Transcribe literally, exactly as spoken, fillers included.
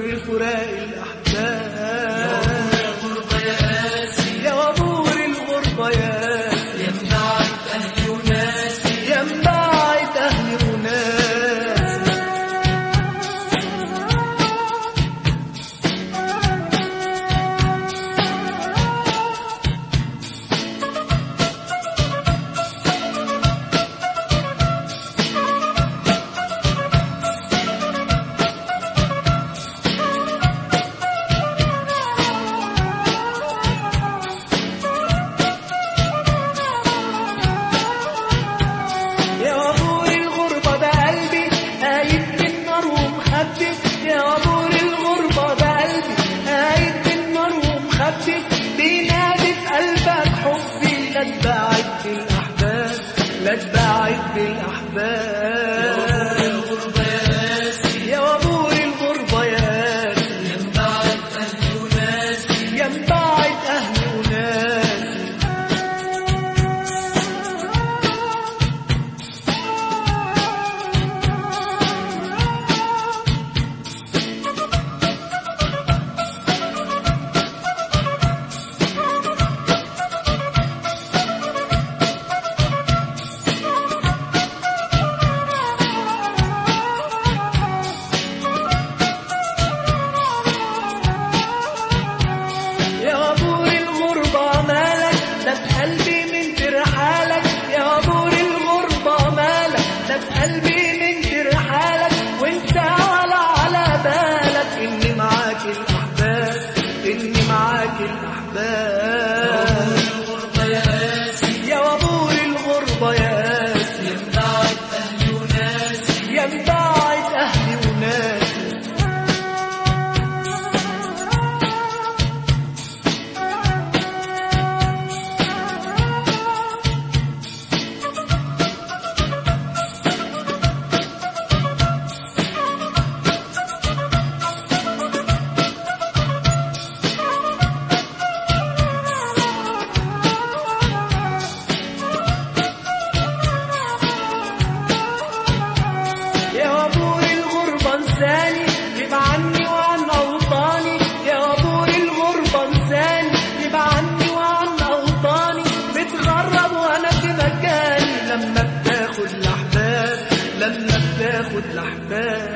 فراق الأحباب. يا غربة يا قاسي يا وابور الغربة يا قاسي، يا مبعد أهلي وناسي يا مبعد أهلي وناسي. يا وابور الغربة ده قلبي قايد بالنار ومخبي، بينادي في قلبك حبي، لا تبعد بالأحباب لا تبعد بالأحباب. يا وابور الغربة يا قاسي يا وابور الغربة يا قاسي، يا مبعد أهلي وناسي يا مبعد أهلي وناسي. قلبي من ترحالك يا وابور الغربة مالك، ده بقلبي من ترحالك وانت ولا على بالك، اني معاك الأحباب اني معاك الأحباب. يا وابور الغربة يا قاسي يا مبعد أهلي وناسي يا مبعد أهلي وناسي. يا وابور الغربة انساني غيب عني وعن أوطاني، يا وابور الغربة انساني غيب عني وعن أوطاني، متغرب وأنا في مكاني لما بتاخد الأحباب لما بتاخد الأحباب.